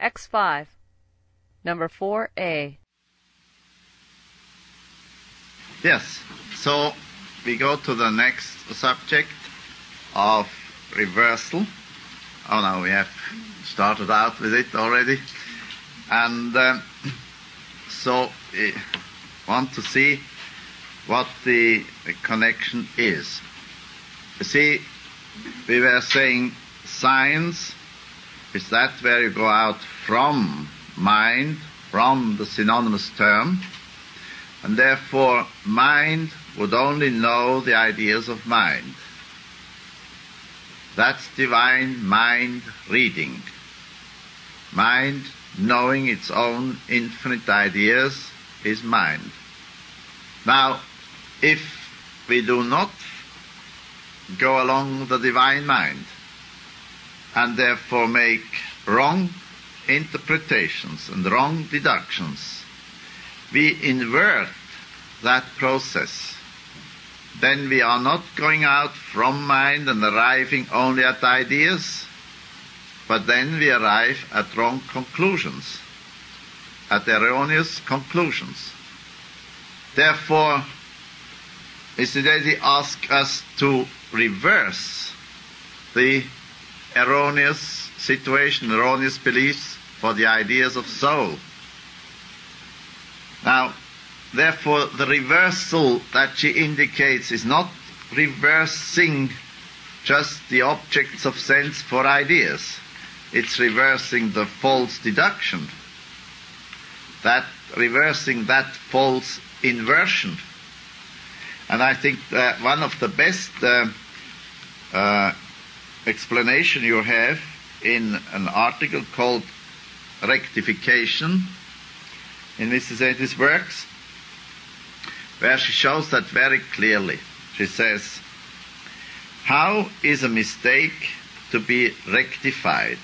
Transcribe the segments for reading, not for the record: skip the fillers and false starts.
X5. Number 4A. Yes, so we go to the next subject of reversal. Oh no, we have started out with it already. And so we want to see what the connection is. You see, we were saying science is that where you go out from mind, from the synonymous term, and therefore mind would only know the ideas of mind. That's divine mind reading. Mind knowing its own infinite ideas is mind. Now, if we do not go along the divine mind and therefore make wrong interpretations and wrong deductions, we invert that process. Then we are not going out from mind and arriving only at ideas, but then we arrive at wrong conclusions, at erroneous conclusions. Therefore, Mr. Daisy asks us to reverse the erroneous situation, erroneous beliefs for the ideas of soul. Now, therefore, the reversal that she indicates is not reversing just the objects of sense for ideas. It's reversing the false deduction, that reversing that false inversion. And I think that one of the best explanation you have in an article called Rectification in Mrs. Eddy's works, where she shows that very clearly. She says, how is a mistake to be rectified?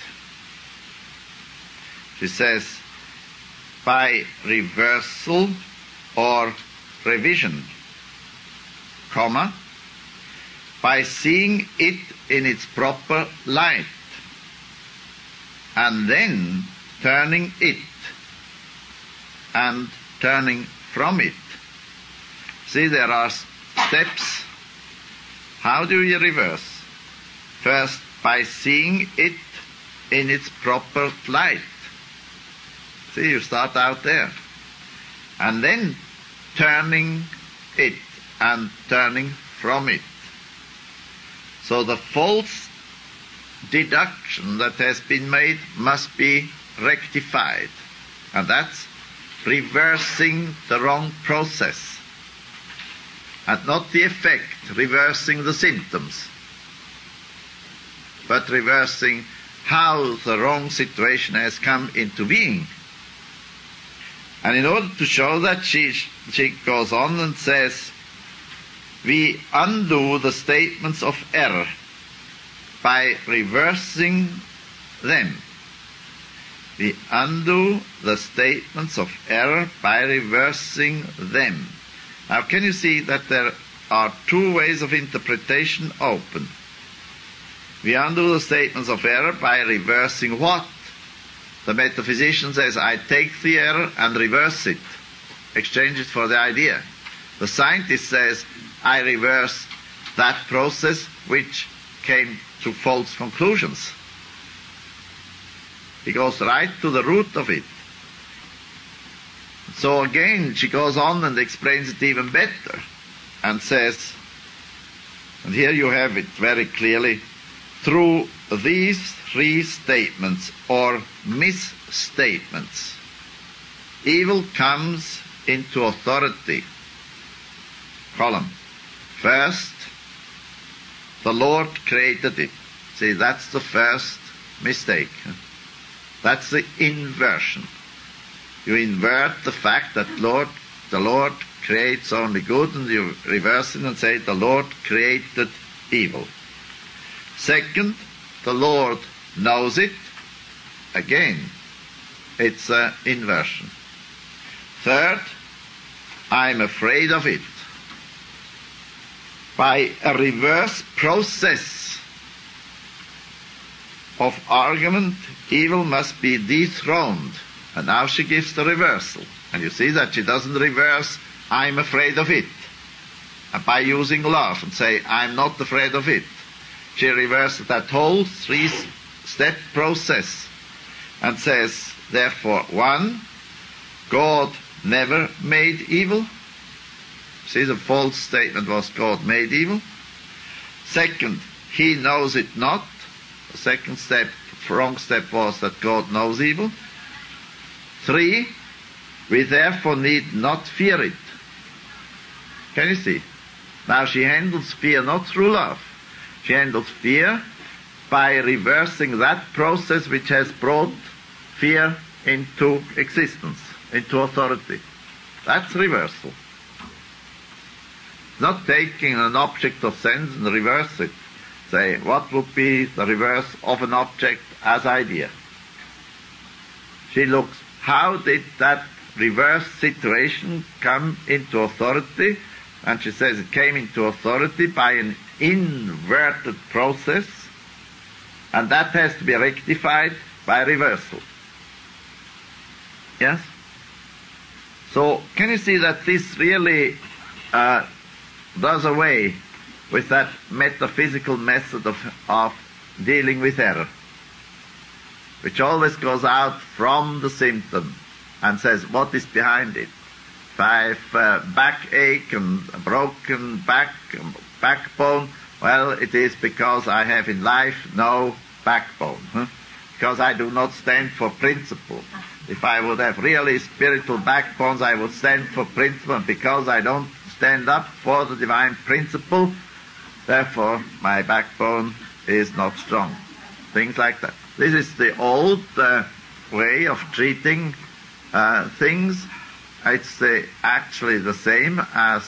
She says, by reversal or revision, comma, by seeing it in its proper light, and then turning it and turning from it. See, there are steps. How do you reverse? First, by seeing it in its proper light. See, you start out there. And then turning it and turning from it. So the false deduction that has been made must be rectified. And that's reversing the wrong process. And not the effect, reversing the symptoms, but reversing how the wrong situation has come into being. And in order to show that, she goes on and says, we undo the statements of error by reversing them. We undo the statements of error by reversing them. Now, can you see that there are two ways of interpretation open? We undo the statements of error by reversing what? The metaphysician says, I take the error and reverse it, exchange it for the idea. The scientist says, I reverse that process which came to false conclusions. He goes right to the root of it. So again, she goes on and explains it even better and says, and here you have it very clearly, through these three statements or misstatements, evil comes into authority. Column. First, the Lord created it. See, that's the first mistake. That's the inversion. You invert the fact that the Lord creates only good, and you reverse it and say the Lord created evil. Second, the Lord knows it. Again, it's an inversion. Third, I'm afraid of it. By a reverse process, of argument, evil must be dethroned. And now she gives the reversal. And you see that she doesn't reverse, I'm afraid of it, by using love and say, I'm not afraid of it. She reverses that whole three-step process and says, therefore, 1, God never made evil. See, the false statement was God made evil. 2nd, he knows it not. The second step, wrong step, was that God knows evil. 3, we therefore need not fear it. Can you see? Now she handles fear not through love. She handles fear by reversing that process which has brought fear into existence, into authority. That's reversal. Not taking an object of sense and reverse it. Say, what would be the reverse of an object as idea? She looks, how did that reverse situation come into authority? And she says it came into authority by an inverted process, and that has to be rectified by reversal. Yes? So, can you see that this really does away with that metaphysical method of dealing with error, which always goes out from the symptom and says, what is behind it? If I have backache and a broken backbone, well, it is because I have in life no backbone, because I do not stand for principle. If I would have really spiritual backbones, I would stand for principle, and because I don't stand up for the divine principle, therefore my backbone is not strong. Things like that. This is the old way of treating things. It's actually the same as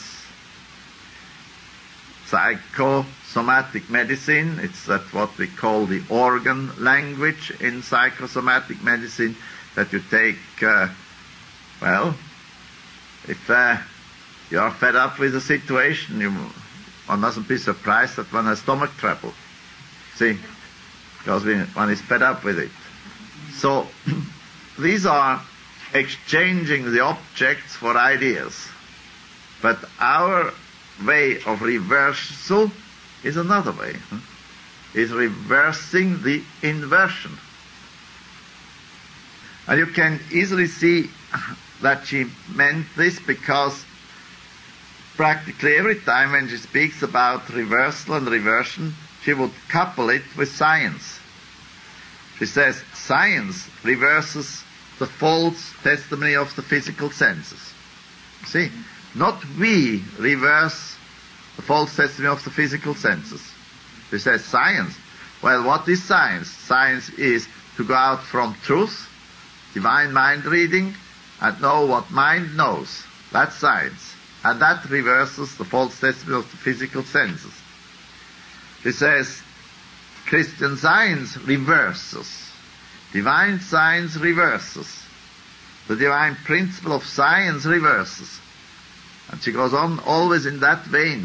psychosomatic medicine. It's that what we call the organ language in psychosomatic medicine, that you take, if you are fed up with a situation, one mustn't be surprised that one has stomach trouble. See? Because one is fed up with it. So, these are exchanging the objects for ideas. But our way of reversal is another way. Is reversing the inversion. And you can easily see that she meant this because practically every time when she speaks about reversal and reversion, she would couple it with science. She says science reverses the false testimony of the physical senses. See, not we reverse the false testimony of the physical senses. She says science. Well, what is science? Science is to go out from truth, divine mind reading, and know what mind knows. That's science. And that reverses the false testimony of the physical senses. She says Christian science reverses. Divine science reverses. The divine principle of science reverses. And she goes on always in that vein,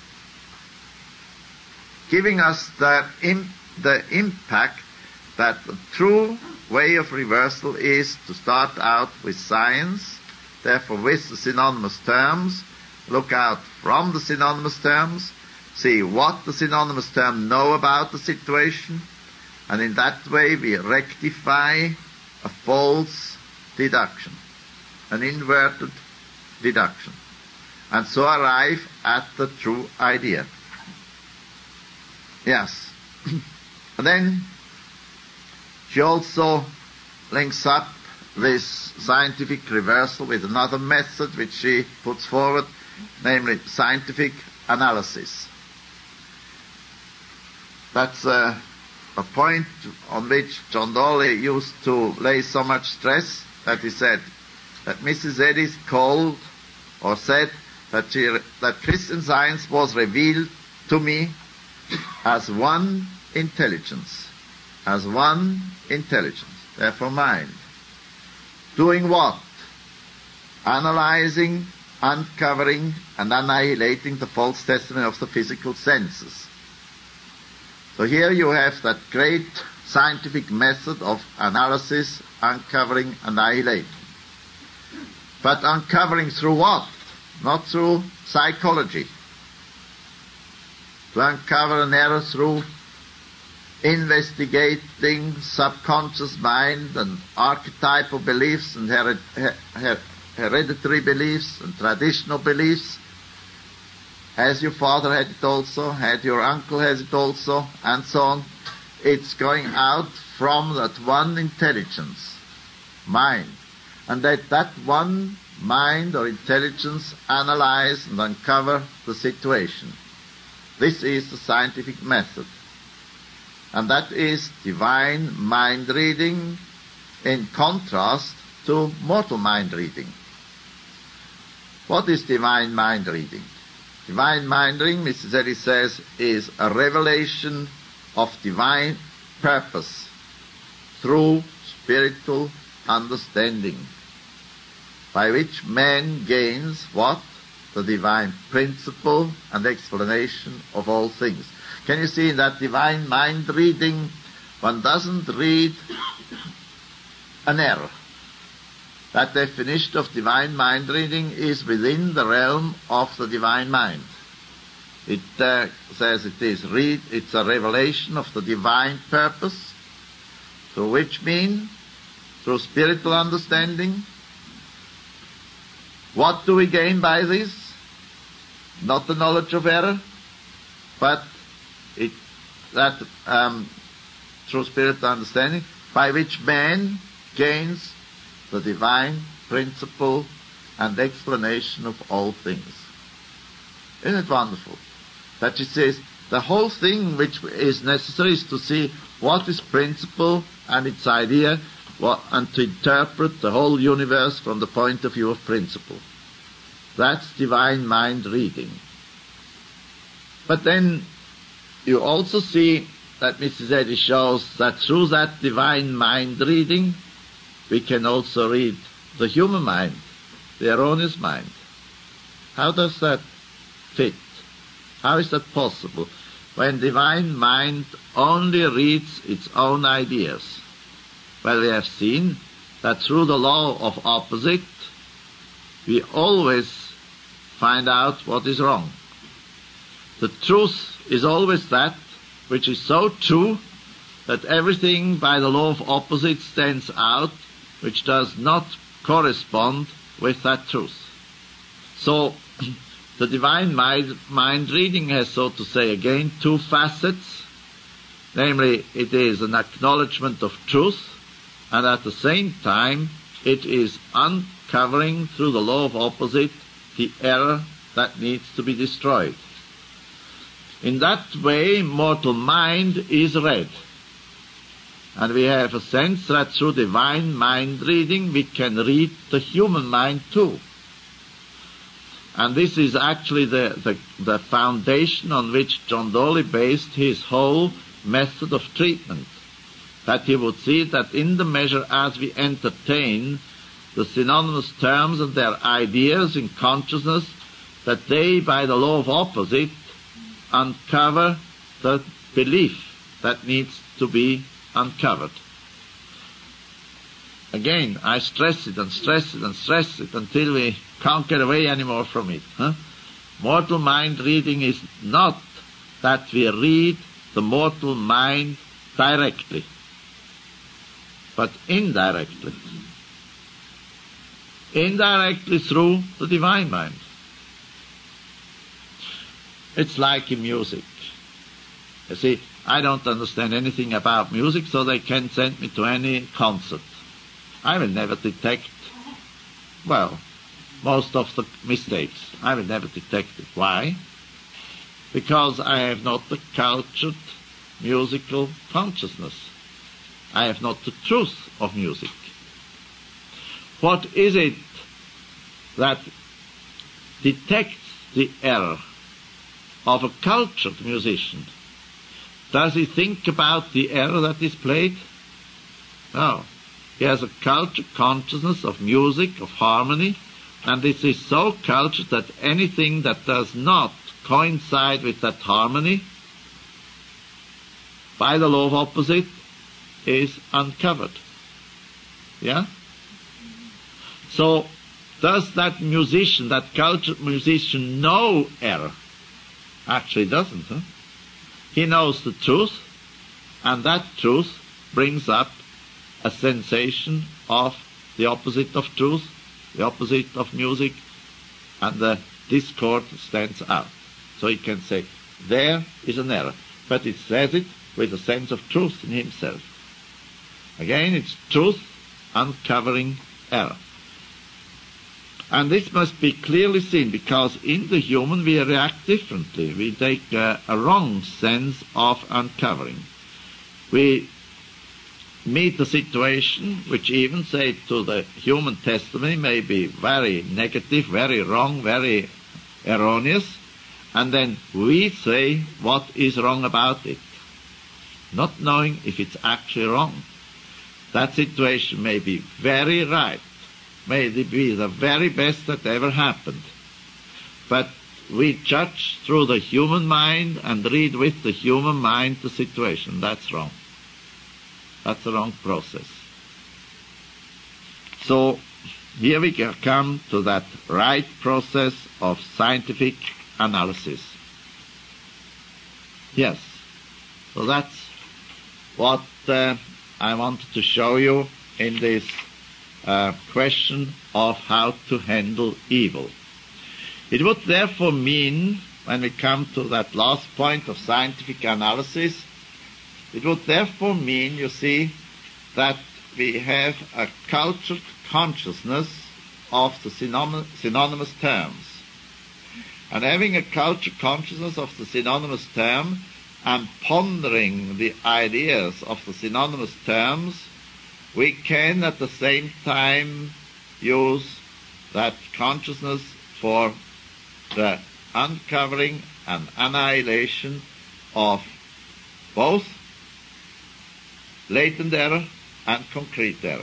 giving us the impact that the true way of reversal is to start out with science, therefore with the synonymous terms, look out from the synonymous terms, see what the synonymous terms know about the situation, and in that way we rectify a false deduction, an inverted deduction, and so arrive at the true idea. Yes. And then she also links up this scientific reversal with another method which she puts forward, namely scientific analysis. That's a point on which John Dolly used to lay so much stress, that he said that Mrs. Edis called or said that Christian Science was revealed to me as one intelligence, therefore mind. Doing what? Analyzing, uncovering, and annihilating the false testimony of the physical senses. So here you have that great scientific method of analysis, uncovering, annihilating. But uncovering through what? Not through psychology. To uncover an error through investigating subconscious mind and archetypal beliefs and hereditary beliefs and traditional beliefs. Has your father had it also? Had your uncle has it also? And so on. It's going out from that one intelligence, mind. And that one mind or intelligence analyze and uncover the situation. This is the scientific method. And that is divine mind reading in contrast to mortal mind reading. What is divine mind reading? Divine mind reading, Mrs. Eddy says, is a revelation of divine purpose through spiritual understanding, by which man gains what? The divine principle and explanation of all things. Can you see in that divine mind reading, one doesn't read an error. That definition of divine mind reading is within the realm of the divine mind. It says it's a revelation of the divine purpose, through which mean, through spiritual understanding. What do we gain by this? Not the knowledge of error, but through spiritual understanding, by which man gains the divine principle and explanation of all things. Isn't it wonderful? That it says the whole thing which is necessary is to see what is principle and its idea, and to interpret the whole universe from the point of view of principle. That's divine mind reading. But then you also see that Mrs. Eddy shows that through that divine mind reading we can also read the human mind, the erroneous mind. How does that fit? How is that possible? When divine mind only reads its own ideas. Well, we have seen that through the law of opposite, we always find out what is wrong. The truth is always that which is so true that everything by the law of opposite stands out, which does not correspond with that truth. So, the divine mind reading has, so to say, again, two facets. Namely, it is an acknowledgement of truth, and at the same time, it is uncovering through the law of opposite the error that needs to be destroyed. In that way, mortal mind is read. And we have a sense that through divine mind reading we can read the human mind too. And this is actually the foundation on which John Dolly based his whole method of treatment. That he would see that in the measure as we entertain the synonymous terms and their ideas in consciousness, that they, by the law of opposite, uncover the belief that needs to be uncovered. Again, I stress it and stress it and stress it until we can't get away anymore from it. Mortal mind reading is not that we read the mortal mind directly, but indirectly. Indirectly through the divine mind. It's like in music. You see, I don't understand anything about music, so they can send me to any concert. I will never detect, well, most of the mistakes. I will never detect it. Why? Because I have not the cultured musical consciousness. I have not the truth of music. What is it that detects the error of a cultured musician? Does he think about the error that is played? No. He has a cultured consciousness of music, of harmony, and this is so cultured that anything that does not coincide with that harmony, by the law of opposite, is uncovered. Yeah? So, does that musician, that cultured musician, know error? Actually doesn't. Huh? He knows the truth, and that truth brings up a sensation of the opposite of truth, the opposite of music, and the discord stands out. So he can say, there is an error. But it says it with a sense of truth in himself. Again, it's truth uncovering error. And this must be clearly seen, because in the human we react differently. We take a wrong sense of uncovering. We meet a situation which even, say, to the human testimony may be very negative, very wrong, very erroneous, and then we say what is wrong about it, not knowing if it's actually wrong. That situation may be very right, may be the very best that ever happened, but we judge through the human mind and read with the human mind the situation. That's wrong. That's the wrong process. So here we come to that right process of scientific analysis. Yes, so that's what I wanted to show you in this question of how to handle evil. It would therefore mean, when we come to that last point of scientific analysis, it would therefore mean, you see, that we have a cultured consciousness of the synonymous terms. And having a cultured consciousness of the synonymous term and pondering the ideas of the synonymous terms, we can at the same time use that consciousness for the uncovering and annihilation of both latent error and concrete error.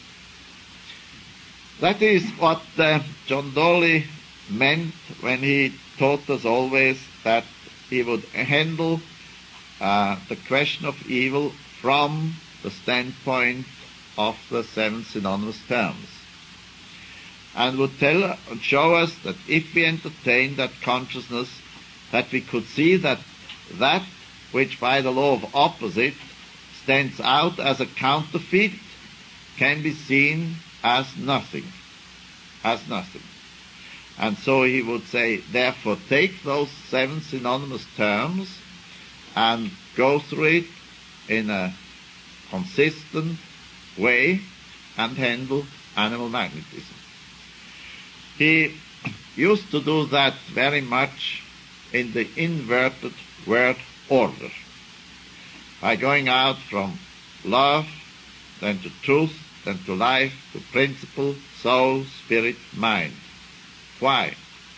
That is what John Dolly meant when he taught us always that he would handle the question of evil from the standpoint of the seven synonymous terms, and would show us that if we entertain that consciousness, that we could see that that which by the law of opposite stands out as a counterfeit can be seen as nothing, And so he would say, therefore, take those seven synonymous terms and go through it in a consistent way and handle animal magnetism. He used to do that very much in the inverted word order, by going out from love, then to truth, then to life, to principle, soul, spirit, mind. Why?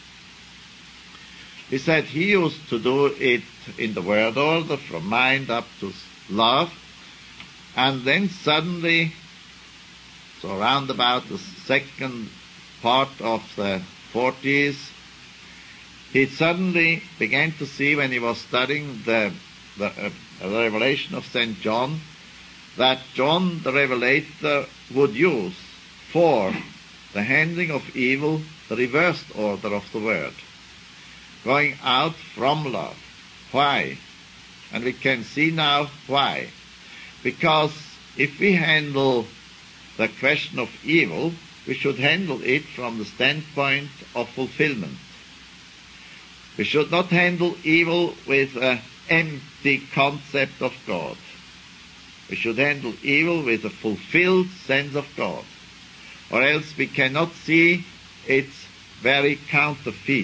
He said he used to do it in the word order, from mind up to love, and then suddenly, so around about the second part of the 40s, he suddenly began to see, when he was studying the revelation of St. John, that John the Revelator would use for the handling of evil the reversed order of the word, going out from love. Why? And we can see now why. Because if we handle the question of evil, we should handle it from the standpoint of fulfillment. We should not handle evil with an empty concept of God. We should handle evil with a fulfilled sense of God, or else we cannot see its very counterfeit.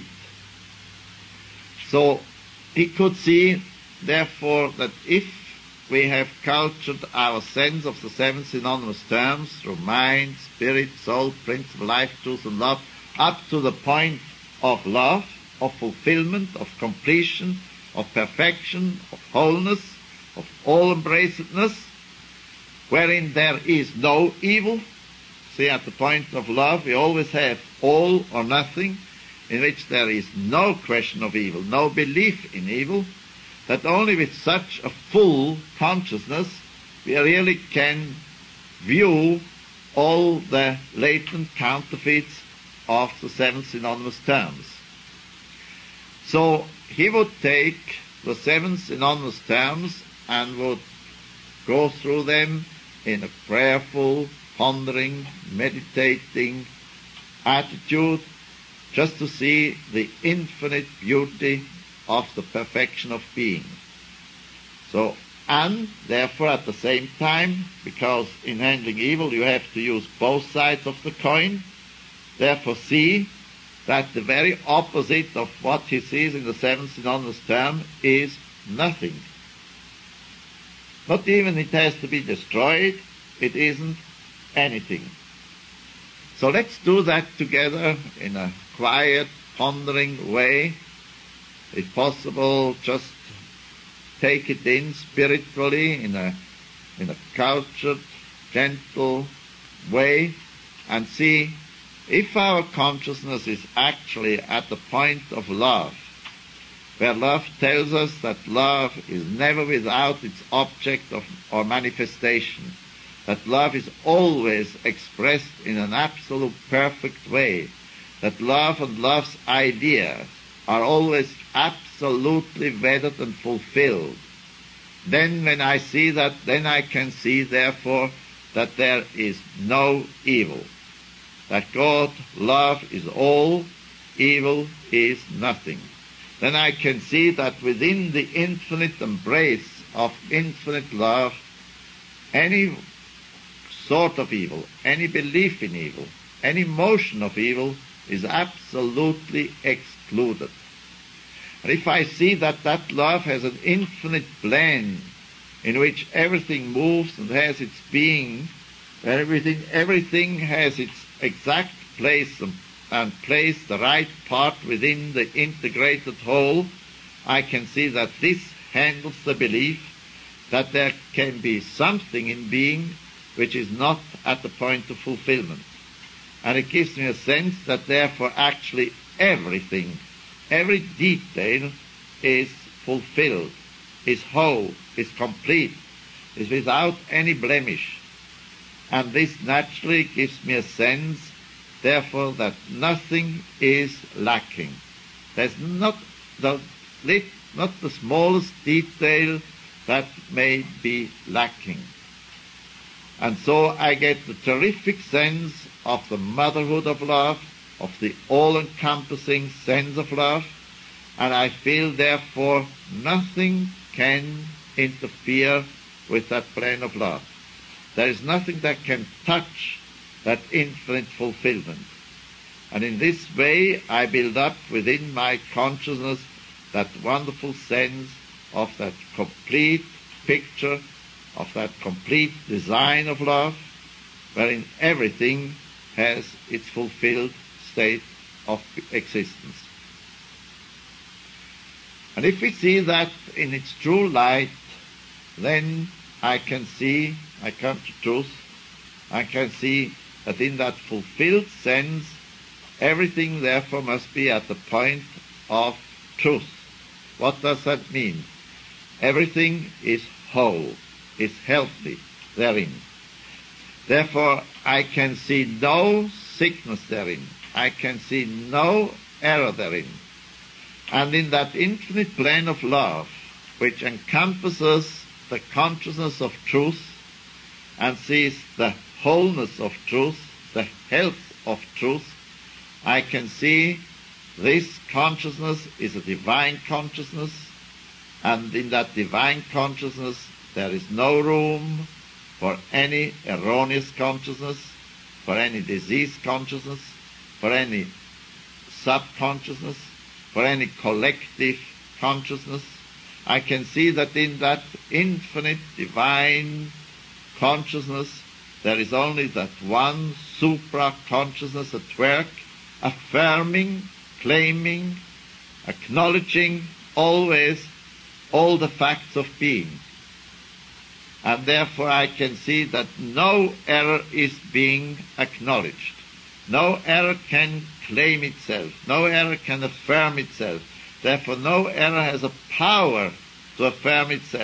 So he could see, therefore, that if we have cultured our sense of the seven synonymous terms through mind, spirit, soul, principle, life, truth, and love, up to the point of love, of fulfillment, of completion, of perfection, of wholeness, of all-embracedness, wherein there is no evil. See, at the point of love, we always have all or nothing, in which there is no question of evil, no belief in evil, that only with such a full consciousness we really can view all the latent counterfeits of the seven synonymous terms. So he would take the seven synonymous terms and would go through them in a prayerful, pondering, meditating attitude, just to see the infinite beauty of the perfection of being. So, and therefore at the same time, because in handling evil you have to use both sides of the coin, therefore see that the very opposite of what he sees in the seven synonymous term is nothing. Not even it has to be destroyed, it isn't anything. So let's do that together in a quiet, pondering way. If possible, just take it in spiritually in a cultured, gentle way, and see if our consciousness is actually at the point of love, where love tells us that love is never without its object or manifestation, that love is always expressed in an absolute perfect way, that love and love's ideas are always absolutely wedded and fulfilled. Then when I see that, then I can see, therefore, that there is no evil. That God, love, is all, evil is nothing. Then I can see that within the infinite embrace of infinite love, any sort of evil, any belief in evil, any motion of evil is absolutely excluded. And if I see that that love has an infinite plan in which everything moves and has its being, where everything has its exact place and plays the right part within the integrated whole, I can see that this handles the belief that there can be something in being which is not at the point of fulfillment. And it gives me a sense that therefore actually everything, every detail is fulfilled, is whole, is complete, is without any blemish. And this naturally gives me a sense, therefore, that nothing is lacking. There's not the smallest detail that may be lacking. And so I get the terrific sense of the motherhood of love, of the all-encompassing sense of love, and I feel, therefore, nothing can interfere with that plan of love. There is nothing that can touch that infinite fulfillment. And in this way, I build up within my consciousness that wonderful sense of that complete picture, of that complete design of love, wherein everything has its fulfilled state of existence. And if we see that in its true light, then I can see, I come to truth, I can see that in that fulfilled sense, everything therefore must be at the point of truth. What does that mean? Everything is whole, is healthy therein. Therefore, I can see no sickness therein. I can see no error therein. And in that infinite plane of love, which encompasses the consciousness of truth and sees the wholeness of truth, the health of truth, I can see this consciousness is a divine consciousness, and in that divine consciousness there is no room for any erroneous consciousness, for any diseased consciousness, for any subconsciousness, for any collective consciousness. I can see that in that infinite divine consciousness there is only that one supra-consciousness at work, affirming, claiming, acknowledging always all the facts of being. And therefore I can see that no error is being acknowledged. No error can claim itself. No error can affirm itself. Therefore no error has a power to affirm itself.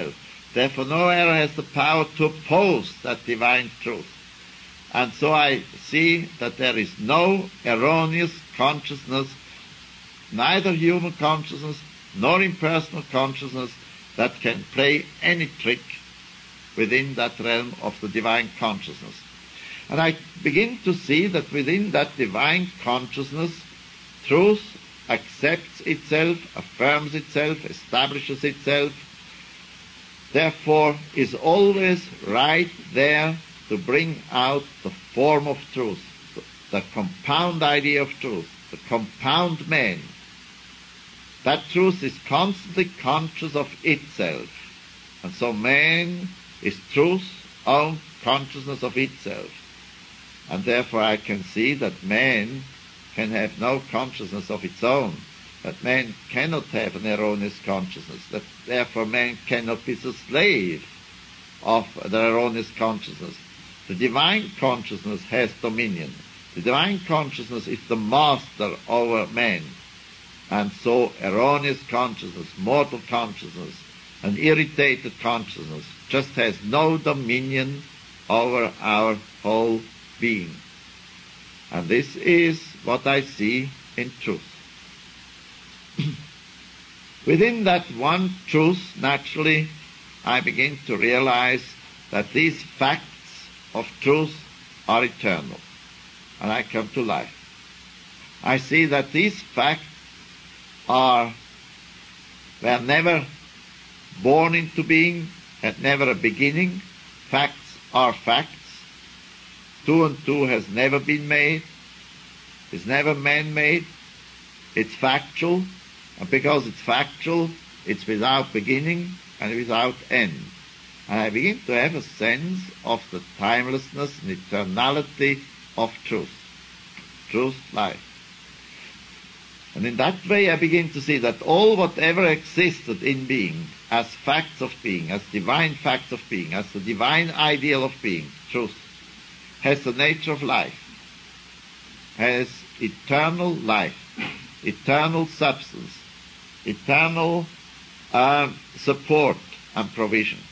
Therefore no error has the power to oppose that divine truth. And so I see that there is no erroneous consciousness, neither human consciousness nor impersonal consciousness, that can play any trick within that realm of the divine consciousness. And I begin to see that within that divine consciousness, truth accepts itself, affirms itself, establishes itself, therefore is always right there to bring out the form of truth, the compound idea of truth, the compound man. That truth is constantly conscious of itself. And so man is truth's own consciousness of itself. And therefore I can see that man can have no consciousness of its own, that man cannot have an erroneous consciousness, that therefore man cannot be the slave of the erroneous consciousness. The divine consciousness has dominion. The divine consciousness is the master over man. And so erroneous consciousness, mortal consciousness, and irritated consciousness just has no dominion over our whole being. And this is what I see in truth. Within that one truth, naturally, I begin to realize that these facts of truth are eternal. And I come to life. I see that these facts were never born into being, had never a beginning. Facts are facts. 2 and 2 has never been made, is never man-made. It's factual, and because it's factual, it's without beginning and without end. And I begin to have a sense of the timelessness and eternality of truth. Truth, life. And in that way I begin to see that all whatever existed in being, as facts of being, as divine facts of being, as the divine ideal of being, truth, has the nature of life, has eternal life, eternal substance, eternal support and provision.